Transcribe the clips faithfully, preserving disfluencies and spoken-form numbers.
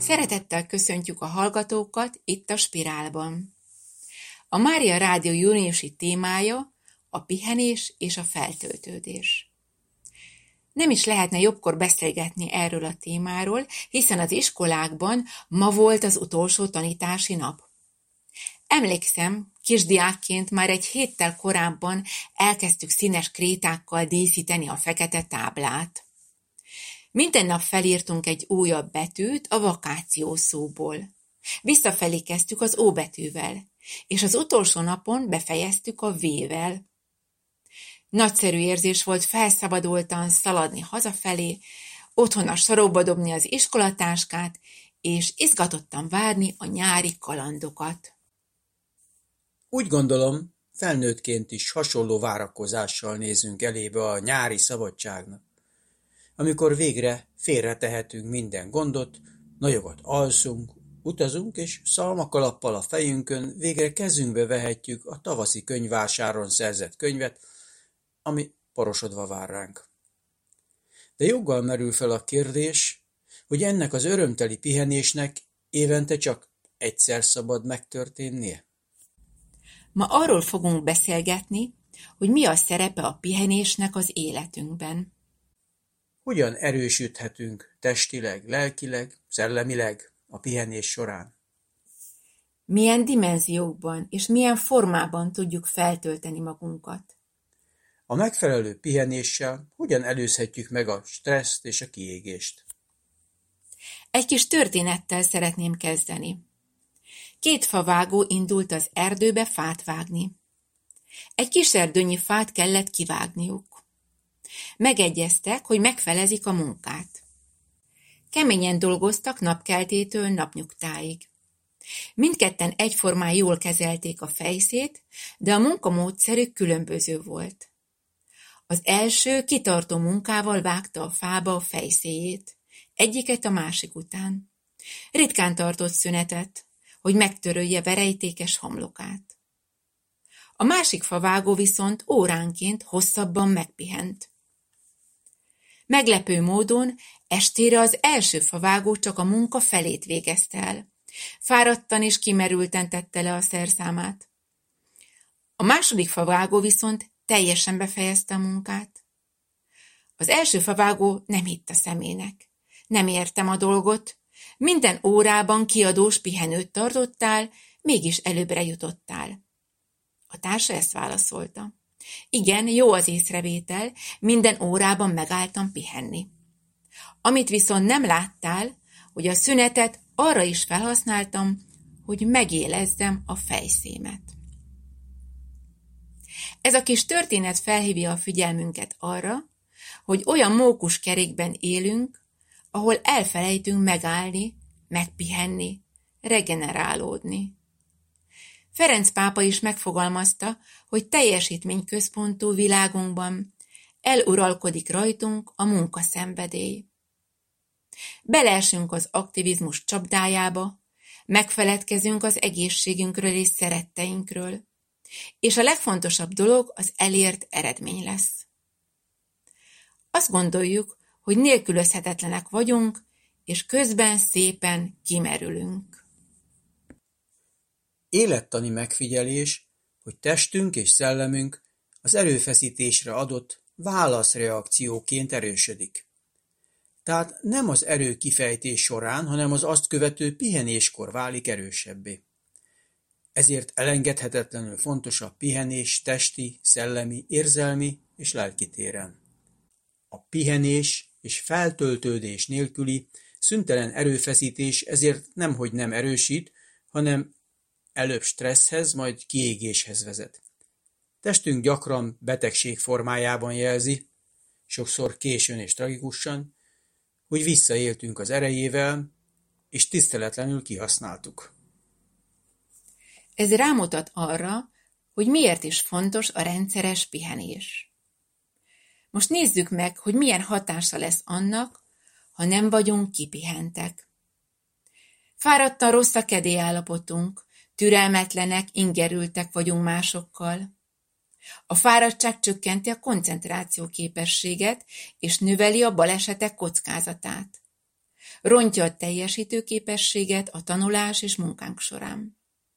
Szeretettel köszöntjük a hallgatókat itt a Spirálban. A Mária Rádió júniusi témája a pihenés és a feltöltődés. Nem is lehetne jobbkor beszélgetni erről a témáról, hiszen az iskolákban ma volt az utolsó tanítási nap. Emlékszem, kisdiákként már egy héttel korábban elkezdtük színes krétákkal díszíteni a fekete táblát. Minden nap felírtunk egy újabb betűt a vakáció szóból. Visszafelé kezdtük az O betűvel, és az utolsó napon befejeztük a V-vel. Nagyszerű érzés volt felszabadultan szaladni hazafelé, otthon a sarokba dobni az iskolatáskát, és izgatottan várni a nyári kalandokat. Úgy gondolom, felnőttként is hasonló várakozással nézünk elébe a nyári szabadságnak, amikor végre félretehetünk minden gondot, nagyokat alszunk, utazunk, és szalmakalappal a fejünkön végre kezünkbe vehetjük a tavaszi könyvvásáron szerzett könyvet, ami porosodva vár ránk. De joggal merül fel a kérdés, hogy ennek az örömteli pihenésnek évente csak egyszer szabad megtörténnie. Ma arról fogunk beszélgetni, hogy mi a szerepe a pihenésnek az életünkben. Hogyan erősödhetünk testileg, lelkileg, szellemileg a pihenés során? Milyen dimenziókban és milyen formában tudjuk feltölteni magunkat? A megfelelő pihenéssel hogyan előzhetjük meg a stresszt és a kiégést? Egy kis történettel szeretném kezdeni. Két favágó indult az erdőbe fát vágni. Egy kis erdőnyi fát kellett kivágniuk. Megegyeztek, hogy megfelezik a munkát. Keményen dolgoztak napkeltétől napnyugtáig. Mindketten egyformán jól kezelték a fejszét, de a munkamódszerük különböző volt. Az első kitartó munkával vágta a fába a fejszéjét, egyiket a másik után. Ritkán tartott szünetet, hogy megtörölje verejtékes homlokát. A másik favágó viszont óránként hosszabban megpihent. Meglepő módon estére az első favágó csak a munka felét végezte el. Fáradtan és kimerülten tette le a szerszámát. A második favágó viszont teljesen befejezte a munkát. Az első favágó nem hitt a szemének. Nem értem a dolgot. Minden órában kiadós pihenőt tartottál, mégis előbbre jutottál. A társa ezt válaszolta. Igen, jó az észrevétel, minden órában megálltam pihenni. Amit viszont nem láttál, hogy a szünetet arra is felhasználtam, hogy megélezzem a fejszémet. Ez a kis történet felhívja a figyelmünket arra, hogy olyan mókuskerékben élünk, ahol elfelejtünk megállni, megpihenni, regenerálódni. Ferenc pápa is megfogalmazta, hogy teljesítményközpontú világunkban eluralkodik rajtunk a munkaszenvedély. Beleesünk az aktivizmus csapdájába, megfeledkezünk az egészségünkről és szeretteinkről, és a legfontosabb dolog az elért eredmény lesz. Azt gondoljuk, hogy nélkülözhetetlenek vagyunk, és közben szépen kimerülünk. Élettani megfigyelés, hogy testünk és szellemünk az erőfeszítésre adott válaszreakcióként erősödik. Tehát nem az erő kifejtés során, hanem az azt követő pihenéskor válik erősebbé. Ezért elengedhetetlenül fontos a pihenés testi, szellemi, érzelmi és lelki téren. A pihenés és feltöltődés nélküli szüntelen erőfeszítés ezért nemhogy nem erősít, hanem előbb stresszhez, majd kiégéshez vezet. Testünk gyakran betegség formájában jelzi, sokszor későn és tragikusan, hogy visszaéltünk az erejével, és tiszteletlenül kihasználtuk. Ez rámutat arra, hogy miért is fontos a rendszeres pihenés. Most nézzük meg, hogy milyen hatása lesz annak, ha nem vagyunk kipihentek. Fáradtan rossz a kedélyállapotunk, türelmetlenek, ingerültek vagyunk másokkal. A fáradtság csökkenti a koncentráció képességet és növeli a balesetek kockázatát. rontja a teljesítőképességet a tanulás és munkánk során.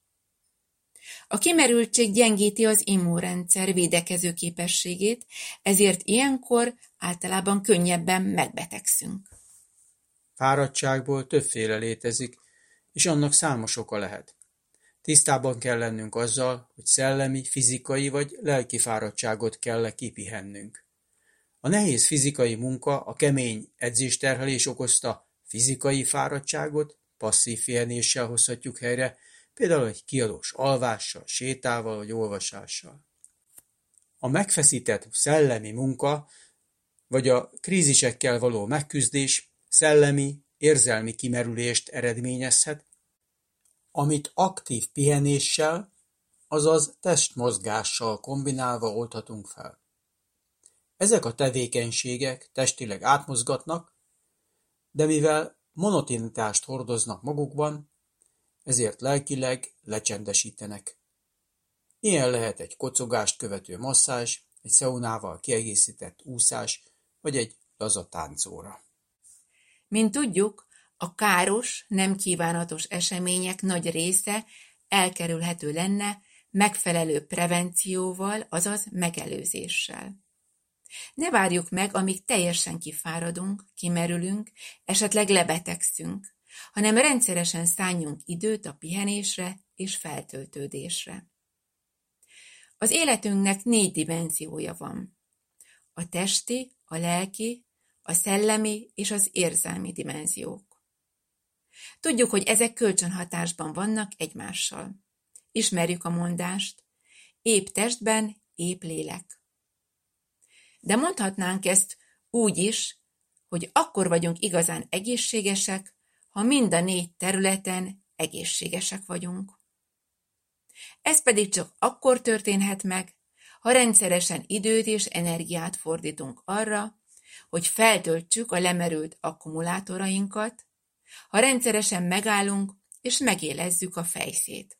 A kimerültség gyengíti az immunrendszer védekező képességét, ezért ilyenkor általában könnyebben megbetegszünk. Fáradtságból többféle létezik, és annak számos oka lehet. Tisztában kell lennünk azzal, hogy szellemi, fizikai vagy lelki fáradtságot kell kipihennünk. A nehéz fizikai munka, a kemény edzésterhelés okozta fizikai fáradtságot passzív pihenéssel hozhatjuk helyre, például egy kiadós alvással, sétával vagy olvasással. A megfeszített szellemi munka vagy a krízisekkel való megküzdés szellemi, érzelmi kimerülést eredményezhet, amit aktív pihenéssel, azaz testmozgással kombinálva oldhatunk fel. Ezek a tevékenységek testileg átmozgatnak, de mivel monotonitást hordoznak magukban, ezért lelkileg lecsendesítenek. Ilyen lehet egy kocogást követő masszázs, egy szaunával kiegészített úszás, vagy egy laza táncóra. Mint tudjuk, a káros, nem kívánatos események nagy része elkerülhető lenne megfelelő prevencióval, azaz megelőzéssel. Ne várjuk meg, amíg teljesen kifáradunk, kimerülünk, esetleg lebetegszünk, hanem rendszeresen szánjunk időt a pihenésre és feltöltődésre. Az életünknek négy dimenziója van. A testi, a lelki, a szellemi és az érzelmi dimenziók. Tudjuk, hogy ezek kölcsönhatásban vannak egymással. Ismerjük a mondást, épp testben, épp lélek. De mondhatnánk ezt úgy is, hogy akkor vagyunk igazán egészségesek, ha mind a négy területen egészségesek vagyunk. Ez pedig csak akkor történhet meg, ha rendszeresen időt és energiát fordítunk arra, hogy feltöltsük a lemerült akkumulátorainkat, ha rendszeresen megállunk és megélezzük a fejszét.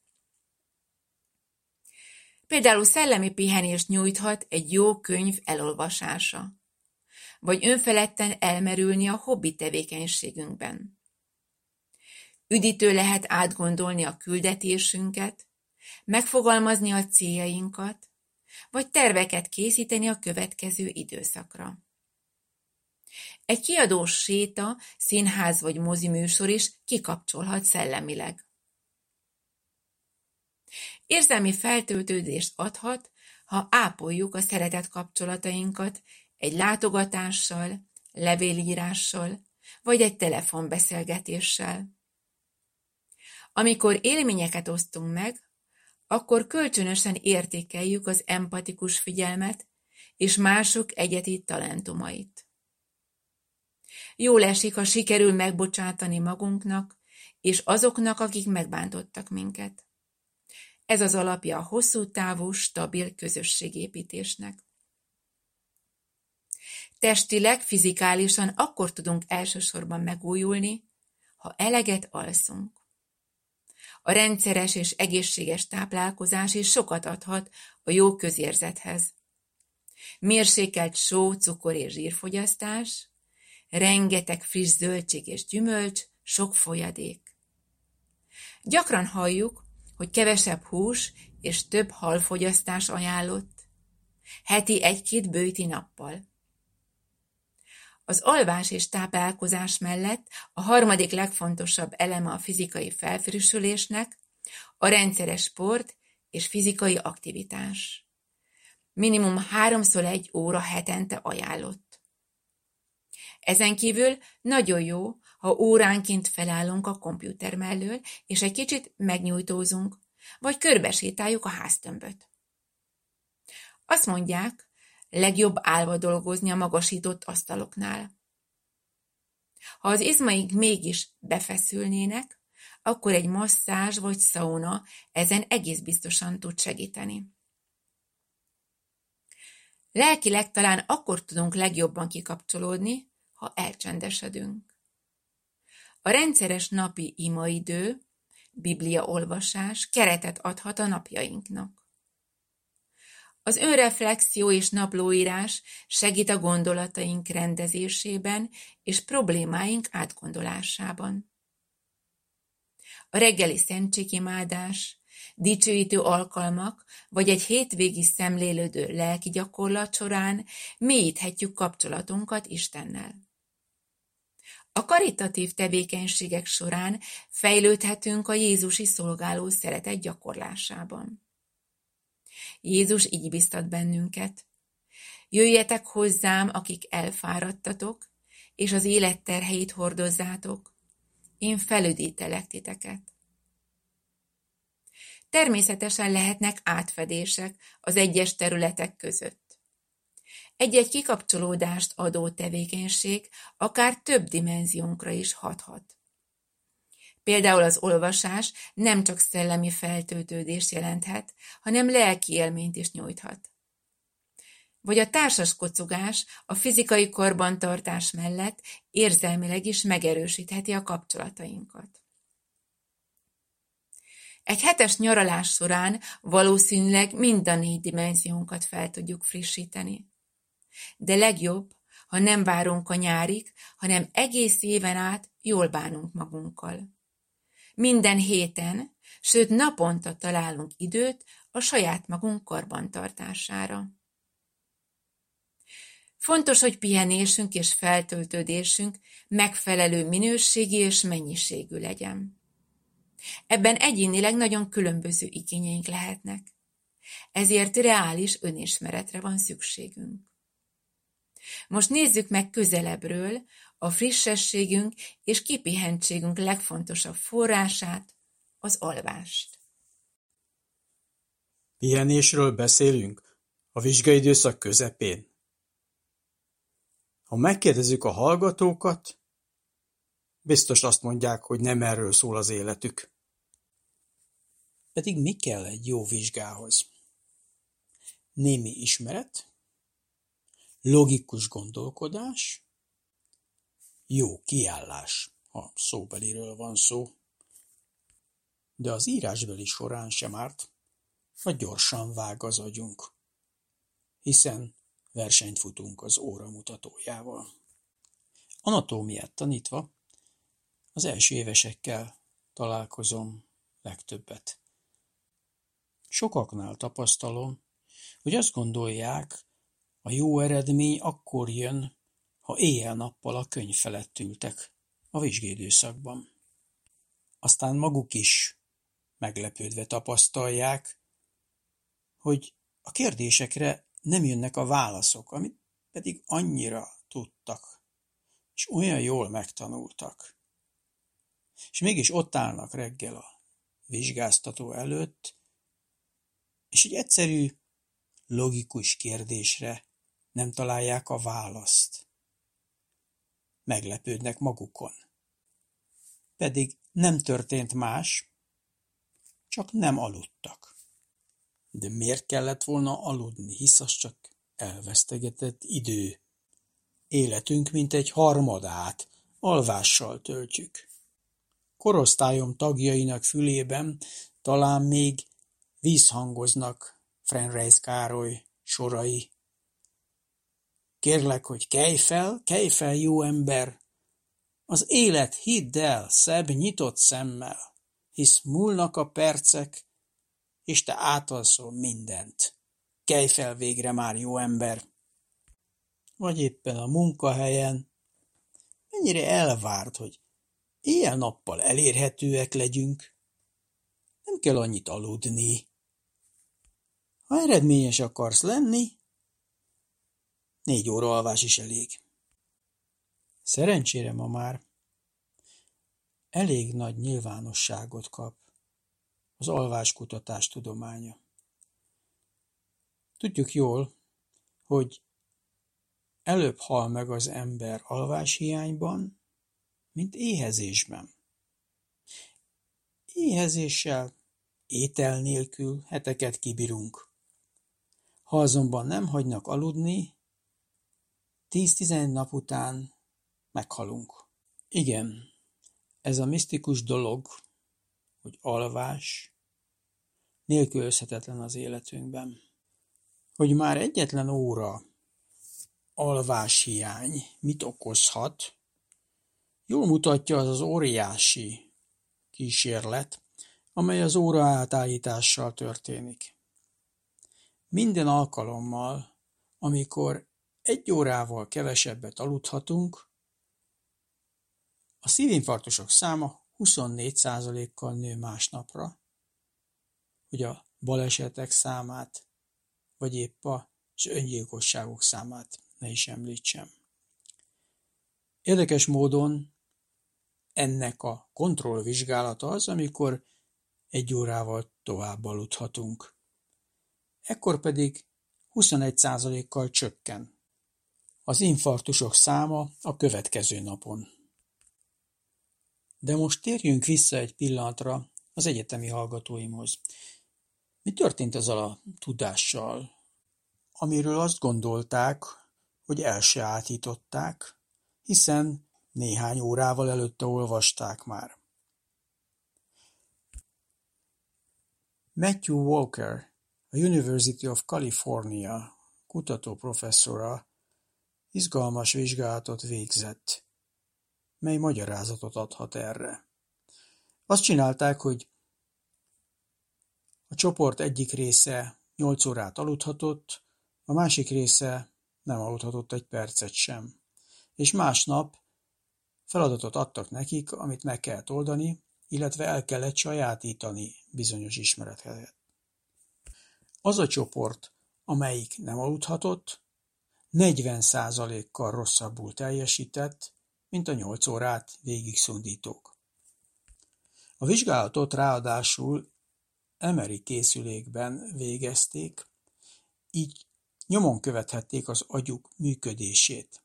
Például szellemi pihenést nyújthat egy jó könyv elolvasása, vagy önfeledten elmerülni a hobbi tevékenységünkben. Üdítő lehet átgondolni a küldetésünket, megfogalmazni a céljainkat, vagy terveket készíteni a következő időszakra. Egy kiadós séta, színház vagy moziműsor is kikapcsolhat szellemileg. Érzelmi feltöltődést adhat, ha ápoljuk a szeretet kapcsolatainkat egy látogatással, levélírással, vagy egy telefonbeszélgetéssel. Amikor élményeket osztunk meg, akkor kölcsönösen értékeljük az empatikus figyelmet és mások egyedi talentumait. Jól esik, ha sikerül megbocsátani magunknak és azoknak, akik megbántottak minket. Ez az alapja a hosszú távú, stabil közösségépítésnek. Testileg, fizikálisan akkor tudunk elsősorban megújulni, ha eleget alszunk. A rendszeres és egészséges táplálkozás is sokat adhat a jó közérzethez. Mérsékelt só, cukor és zsírfogyasztás, rengeteg friss zöldség és gyümölcs, sok folyadék. Gyakran halljuk, hogy kevesebb hús és több halfogyasztás ajánlott, heti egy-két böjti nappal. Az alvás és táplálkozás mellett a harmadik legfontosabb eleme a fizikai felfrissülésnek a rendszeres sport és fizikai aktivitás. Minimum háromszor egy óra hetente ajánlott. Ezen kívül nagyon jó, ha óránként felállunk a kompjúter mellől, és egy kicsit megnyújtózunk, vagy körbesétáljuk a háztömböt. Azt mondják, legjobb állva dolgozni a magasított asztaloknál. Ha az izmaink mégis befeszülnének, akkor egy masszázs vagy szauna ezen egész biztosan tud segíteni. Lelkileg talán akkor tudunk legjobban kikapcsolódni, ha elcsendesedünk. A rendszeres napi imaidő, bibliaolvasás keretet adhat a napjainknak. Az önreflexió és naplóírás segít a gondolataink rendezésében és problémáink átgondolásában. A reggeli szentségimádás, dicsőítő alkalmak vagy egy hétvégi szemlélődő lelki gyakorlat során mélyíthetjük kapcsolatunkat Istennel. A karitatív tevékenységek során fejlődhetünk a jézusi szolgáló szeretet gyakorlásában. Jézus így biztat bennünket: jöjjetek hozzám, akik elfáradtatok, és az élet terheit hordozzátok, én felüdítelek titeket. Természetesen lehetnek átfedések az egyes területek között. Egy-egy kikapcsolódást adó tevékenység akár több dimenziónkra is hathat. Például az olvasás nem csak szellemi feltöltődést jelenthet, hanem lelki élményt is nyújthat. Vagy a társas kocogás a fizikai karbantartás mellett érzelmileg is megerősítheti a kapcsolatainkat. Egy hetes nyaralás során valószínűleg mind a négy dimenziónkat fel tudjuk frissíteni. De legjobb, ha nem várunk a nyárig, hanem egész éven át jól bánunk magunkkal. Minden héten, sőt naponta találunk időt a saját magunk karbantartására. Fontos, hogy pihenésünk és feltöltődésünk megfelelő minőségi és mennyiségű legyen. Ebben egyénileg nagyon különböző igényeink lehetnek. Ezért reális önismeretre van szükségünk. Most nézzük meg közelebbről a frissességünk és kipihentségünk legfontosabb forrását, az alvást. Pihenésről beszélünk a vizsgaidőszak közepén. Ha megkérdezzük a hallgatókat, biztos azt mondják, hogy nem erről szól az életük. Pedig mi kell egy jó vizsgához? Némi ismeret, logikus gondolkodás, jó kiállás, ha szóbeliről van szó, de az írásbeli során sem árt, ha gyorsan vág az agyunk, hiszen versenyt futunk az óramutatójával. Anatómiát tanítva az első évesekkel találkozom legtöbbet. Sokaknál tapasztalom, hogy azt gondolják, a jó eredmény akkor jön, ha éjjel-nappal a könyv felett ültek a vizsgaidőszakban. Aztán maguk is meglepődve tapasztalják, hogy a kérdésekre nem jönnek a válaszok, amit pedig annyira tudtak, és olyan jól megtanultak. És mégis ott állnak reggel a vizsgáztató előtt, és egy egyszerű, logikus kérdésre nem találják a választ. Meglepődnek magukon. Pedig nem történt más, csak nem aludtak. De miért kellett volna aludni, hisz az csak elvesztegetett idő. Életünk mintegy harmadát alvással töltjük. Korosztályom tagjainak fülében talán még vízhangoznak Frenreis Károly sorai. Kérlek, hogy kelj fel, kelj fel, jó ember! Az élet, hidd el, szebb nyitott szemmel, hisz múlnak a percek, és te átalszol mindent. Kelj fel végre már, jó ember! Vagy éppen a munkahelyen, mennyire elvárt, hogy éjjel-nappal elérhetőek legyünk. Nem kell annyit aludni. Ha eredményes akarsz lenni, négy óra alvás is elég. Szerencsére ma már elég nagy nyilvánosságot kap az alváskutatás tudománya. Tudjuk jól, hogy előbb hal meg az ember alváshiányban, mint éhezésben. Éhezéssel, étel nélkül heteket kibírunk. Ha azonban nem hagynak aludni, tíz-tizenegy nap után meghalunk. Igen, ez a misztikus dolog, hogy alvás, nélkülözhetetlen az életünkben. Hogy már egyetlen óra alváshiány mit okozhat, jól mutatja az az óriási kísérlet, amely az óra átállítással történik. Minden alkalommal, amikor egy órával kevesebbet aludhatunk, a szívinfarktusok száma huszonnégy százalékkal nő másnapra, hogy a balesetek számát, vagy épp az öngyilkosságok számát ne is említsem. Érdekes módon ennek a kontrollvizsgálata az, amikor egy órával tovább aludhatunk. Ekkor pedig huszonegy százalékkal csökken az infarktusok száma a következő napon. De most térjünk vissza egy pillanatra az egyetemi hallgatóimhoz. Mi történt ezzel a tudással, amiről azt gondolták, hogy elsajátították, hiszen néhány órával előtte olvasták már. Matthew Walker, a University of California kutatóprofesszora izgalmas vizsgálatot végzett, mely magyarázatot adhat erre. Azt csinálták, hogy a csoport egyik része nyolc órát aludhatott, a másik része nem aludhatott egy percet sem. És másnap feladatot adtak nekik, amit meg kellett oldani, illetve el kellett sajátítani bizonyos ismereteket. Az a csoport, amelyik nem aludhatott, negyven százalékkal rosszabbul teljesített, mint a nyolc órát végigszundítók. A vizsgálatot ráadásul em er i készülékben végezték, így nyomon követhették az agyuk működését.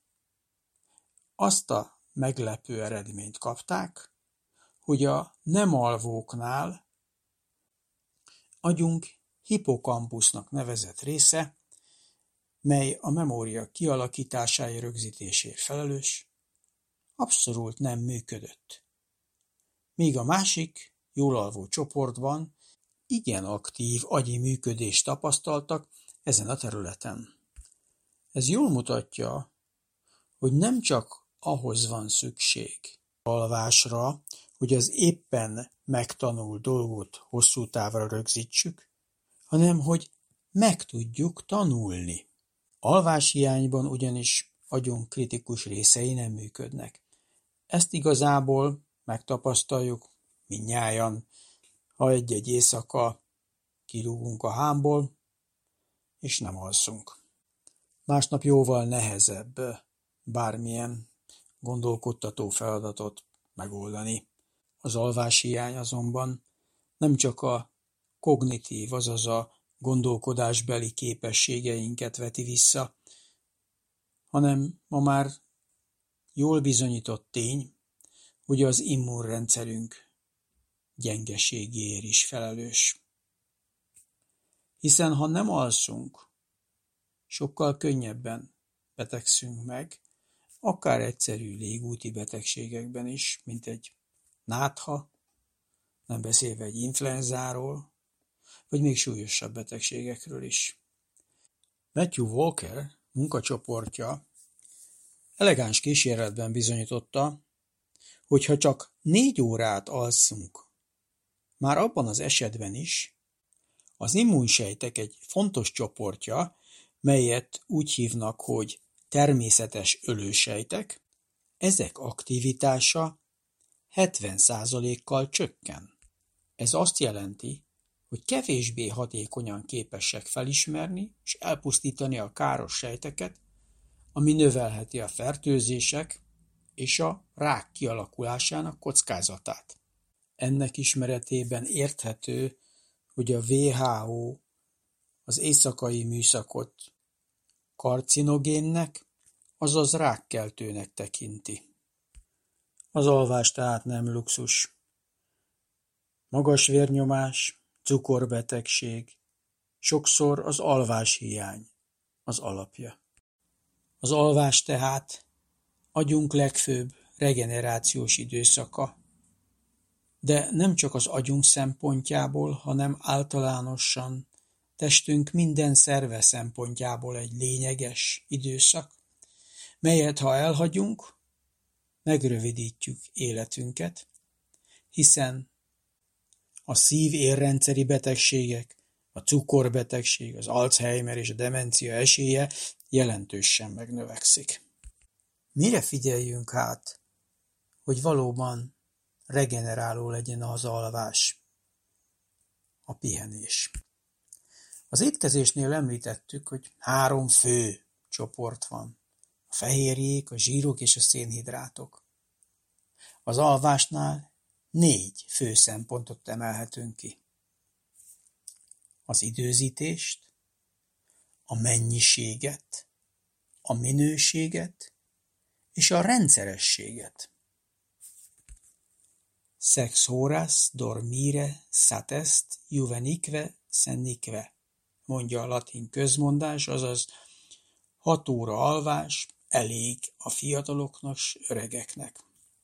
Azt a meglepő eredményt kapták, hogy a nem alvóknál agyunk hippokampusznak nevezett része, mely a memória kialakításáért, rögzítésért felelős, abszolút nem működött. Míg a másik, jól alvó csoportban igen aktív agyi működést tapasztaltak ezen a területen. Ez jól mutatja, hogy nem csak ahhoz van szükség alvásra, hogy az éppen megtanult dolgot hosszú távra rögzítsük, hanem hogy meg tudjuk tanulni. Alváshiányban ugyanis agyunk kritikus részei nem működnek. Ezt igazából megtapasztaljuk mindnyájan, ha egy-egy éjszaka kirúgunk a hámból, és nem alszunk. Másnap jóval nehezebb bármilyen gondolkodtató feladatot megoldani. Az alváshiány azonban nem csak a kognitív, azaz a gondolkodásbeli képességeinket veti vissza, hanem ma már jól bizonyított tény, hogy az immunrendszerünk gyengeségéért is felelős. Hiszen ha nem alszunk, sokkal könnyebben betegszünk meg, akár egyszerű légúti betegségekben is, mint egy nátha, nem beszélve egy influenzáról, vagy még súlyosabb betegségekről is. Matthew Walker munkacsoportja elegáns kísérletben bizonyította, hogy ha csak négy órát alszunk, már abban az esetben is az immunsejtek egy fontos csoportja, melyet úgy hívnak, hogy természetes ölősejtek, ezek aktivitása hetven százalékkal csökken. Ez azt jelenti, hogy kevésbé hatékonyan képesek felismerni és elpusztítani a káros sejteket, ami növelheti a fertőzések és a rák kialakulásának kockázatát. Ennek ismeretében érthető, hogy a dupla vé há ó az éjszakai műszakot karcinogénnek, azaz rákkeltőnek tekinti. Az alvás tehát nem luxus. Magas vérnyomás, cukorbetegség, sokszor az alváshiány az alapja. Az alvás tehát agyunk legfőbb regenerációs időszaka, de nem csak az agyunk szempontjából, hanem általánosan testünk minden szerve szempontjából egy lényeges időszak, melyet ha elhagyunk, megrövidítjük életünket, hiszen a szív-érrendszeri betegségek, a cukorbetegség, az Alzheimer és a demencia esélye jelentősen megnövekszik. Mire figyeljünk hát, hogy valóban regeneráló legyen az alvás, a pihenés? Az étkezésnél említettük, hogy három fő csoport van. A fehérjék, a zsírok és a szénhidrátok. Az alvásnál négy fő szempontot emelhetünk ki. Az időzítést, a mennyiséget, a minőséget és a rendszerességet. Sex horas dormire satest juvenique seneque, mondja a latin közmondás, azaz hat óra alvás elég a fiataloknak s öregeknek.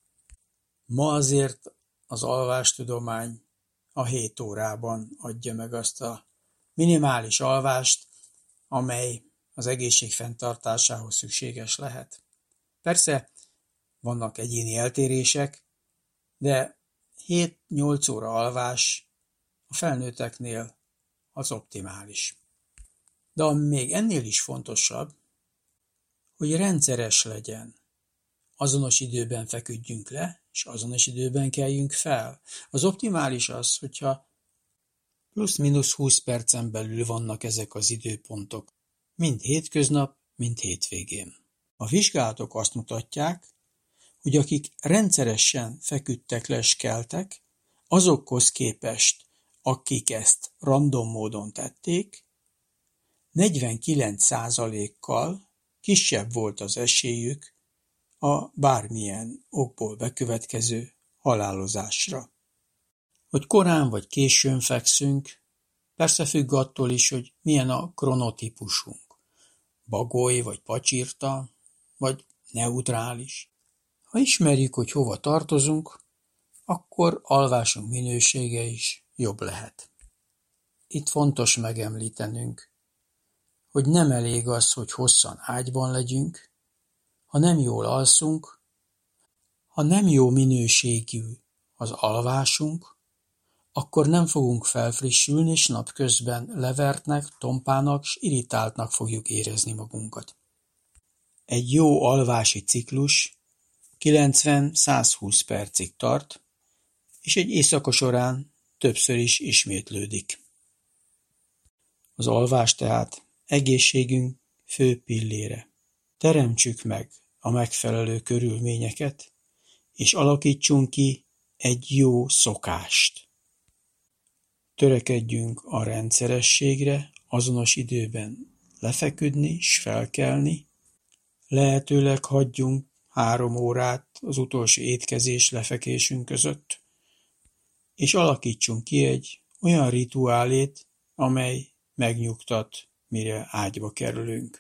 Ma azért az alvástudomány a hét órában adja meg azt a minimális alvást, amely az egészség fenntartásához szükséges lehet. Persze vannak egyéni eltérések, de hét-nyolc óra alvás a felnőtteknél az optimális. De ami még ennél is fontosabb, hogy rendszeres legyen. Azonos időben feküdjünk le, és azonos időben keljünk fel. Az optimális az, hogyha plusz-minusz húsz percen belül vannak ezek az időpontok, mind hétköznap, mind hétvégén. A vizsgálatok azt mutatják, hogy akik rendszeresen feküdtek le és keltek, azokhoz képest, akik ezt random módon tették, negyvenkilenc százalékkal kisebb volt az esélyük a bármilyen okból bekövetkező halálozásra. Hogy korán vagy későn fekszünk, persze függ attól is, hogy milyen a kronotípusunk. Bagoly vagy pacsirta, vagy neutrális. Ha ismerjük, hogy hova tartozunk, akkor alvásunk minősége is jobb lehet. Itt fontos megemlítenünk, hogy nem elég az, hogy hosszan ágyban legyünk, ha nem jól alszunk, ha nem jó minőségű az alvásunk, akkor nem fogunk felfrissülni, és napközben levertnek, tompának és irritáltnak fogjuk érezni magunkat. Egy jó alvási ciklus kilencven-százhúsz percig tart, és egy éjszaka során többször is ismétlődik. Az alvás tehát egészségünk fő pillére. Teremtsük meg a megfelelő körülményeket, és alakítsunk ki egy jó szokást. Törekedjünk a rendszerességre, azonos időben lefeküdni s felkelni, lehetőleg hagyjunk három órát az utolsó étkezés lefekésünk között, és alakítsunk ki egy olyan rituálét, amely megnyugtat, mire ágyba kerülünk.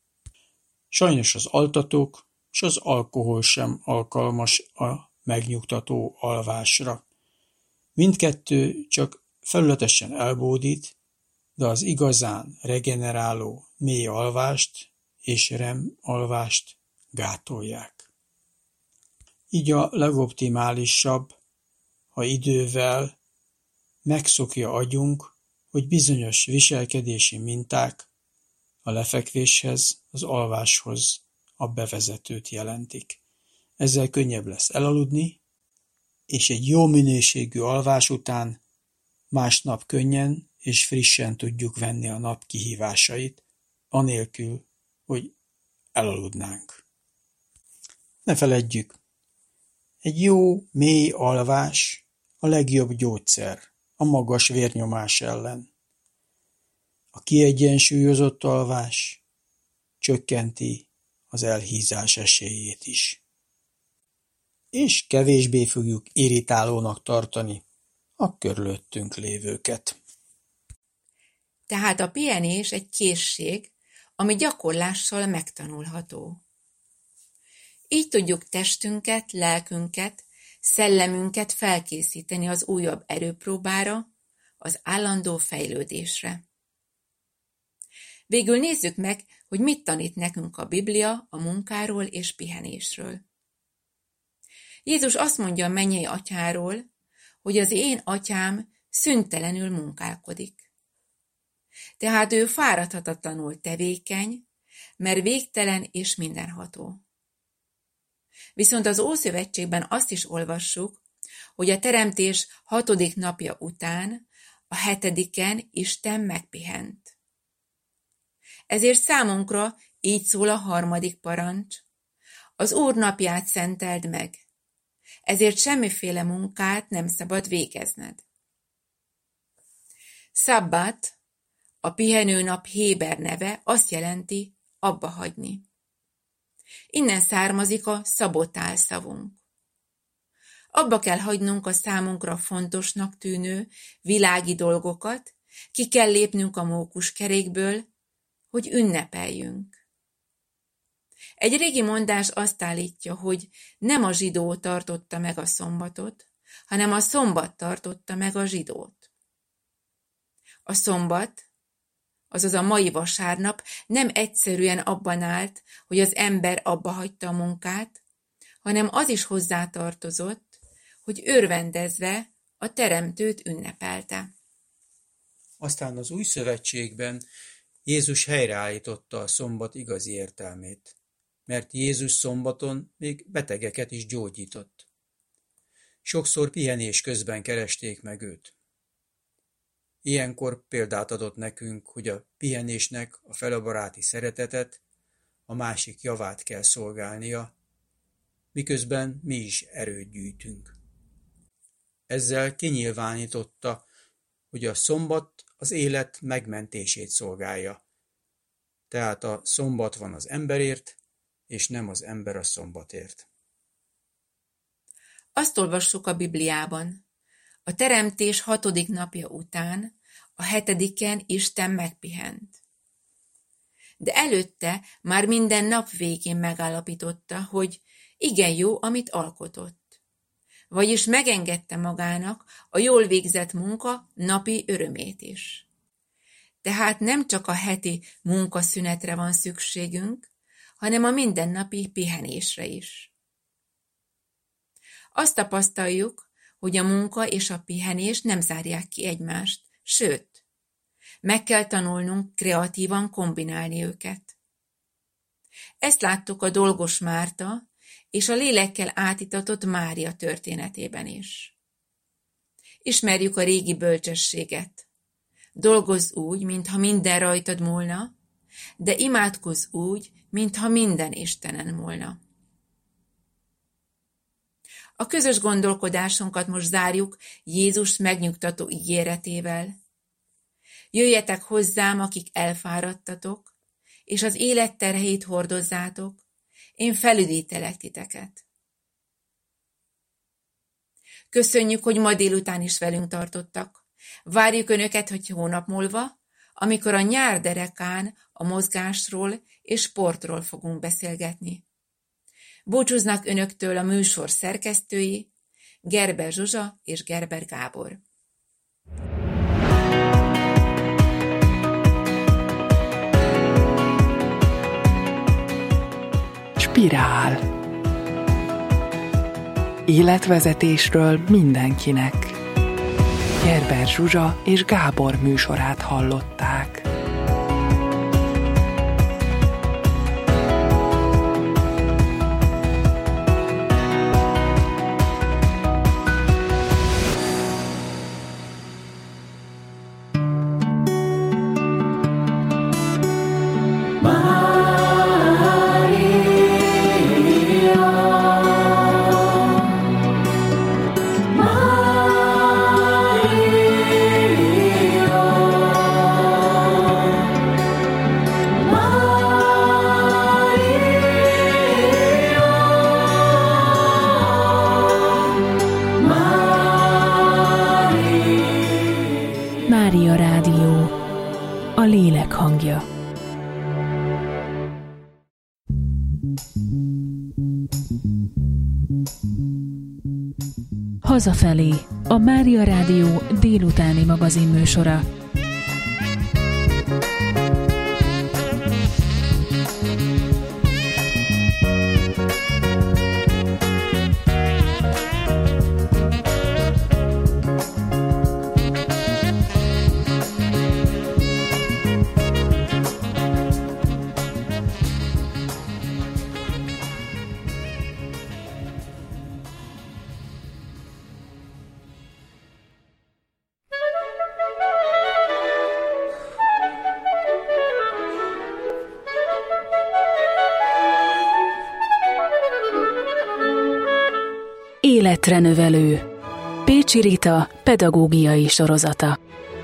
Sajnos az altatók és az alkohol sem alkalmas a megnyugtató alvásra. Mindkettő csak felületesen elbódít, de az igazán regeneráló mély alvást és REM alvást gátolják. Így a legoptimálisabb, ha idővel megszokja agyunk, hogy bizonyos viselkedési minták a lefekvéshez, az alváshoz a bevezetőt jelentik. Ezzel könnyebb lesz elaludni, és egy jó minőségű alvás után másnap könnyen és frissen tudjuk venni a nap kihívásait, anélkül, hogy elaludnánk. Ne feledjük, egy jó, mély alvás a legjobb gyógyszer a magas vérnyomás ellen. A kiegyensúlyozott alvás csökkenti az elhízás esélyét is. És kevésbé fogjuk irritálónak tartani a körülöttünk lévőket. Tehát a pihenés egy készség, ami gyakorlással megtanulható. Így tudjuk testünket, lelkünket, szellemünket felkészíteni az újabb erőpróbára, az állandó fejlődésre. Végül nézzük meg, hogy mit tanít nekünk a Biblia a munkáról és pihenésről. Jézus azt mondja a mennyei atyáról, hogy az én atyám szüntelenül munkálkodik. Tehát ő fáradhatatlanul tevékeny, mert végtelen és mindenható. Viszont az Ószövetségben azt is olvassuk, hogy a teremtés hatodik napja után, a hetediken Isten megpihent. Ezért számunkra így szól a harmadik parancs: az Úr napját szenteld meg, ezért semmiféle munkát nem szabad végezned. Szabbat, a pihenőnap héber neve, azt jelenti abbahagyni. Innen származik a szabotál szavunk. Abba kell hagynunk a számunkra fontosnak tűnő világi dolgokat, ki kell lépnünk a mókuskerékből, hogy ünnepeljünk. Egy régi mondás azt állítja, hogy nem a zsidó tartotta meg a szombatot, hanem a szombat tartotta meg a zsidót. A szombat, azaz a mai vasárnap nem egyszerűen abban állt, hogy az ember abbahagyta a munkát, hanem az is hozzátartozott, hogy örvendezve a teremtőt ünnepelte. Aztán az új szövetségben Jézus helyreállította a szombat igazi értelmét, mert Jézus szombaton még betegeket is gyógyított. Sokszor pihenés közben keresték meg őt. Ilyenkor példát adott nekünk, hogy a pihenésnek a fele baráti szeretetet, a másik javát kell szolgálnia, miközben mi is erőt gyűjtünk. Ezzel kinyilvánította, hogy a szombat az élet megmentését szolgálja. Tehát a szombat van az emberért, és nem az ember a szombatért. Azt olvassuk a Bibliában: a teremtés hatodik napja után, a hetediken Isten megpihent. De előtte már minden nap végén megállapította, hogy igen jó, amit alkotott. Vagyis megengedte magának a jól végzett munka napi örömét is. Tehát nem csak a heti munkaszünetre van szükségünk, hanem a mindennapi pihenésre is. Azt tapasztaljuk, hogy a munka és a pihenés nem zárják ki egymást, sőt, meg kell tanulnunk kreatívan kombinálni őket. Ezt láttuk a dolgos Márta és a lélekkel átitatott Mária történetében is. Ismerjük a régi bölcsességet. Dolgozz úgy, mintha minden rajtad múlna, de imádkozz úgy, mintha minden Istenen múlna. A közös gondolkodásunkat most zárjuk Jézus megnyugtató ígéretével. Jöjjetek hozzám, akik elfáradtatok, és az élet terhét hordozzátok, én felüdítelek titeket. Köszönjük, hogy ma délután is velünk tartottak. Várjuk Önöket, hogy hónap múlva, amikor a nyár derekán a mozgásról és sportról fogunk beszélgetni. Búcsúznak Önöktől a műsor szerkesztői, Gerber Zsuzsa és Gerber Gábor. Spirál. Életvezetésről mindenkinek. Gerber Zsuzsa és Gábor műsorát hallották. Mária Rádió, a lélek hangja. Hazafelé, a Mária Rádió délutáni magazinműsora. életre növelő. Pécsi Rita pedagógiai sorozata.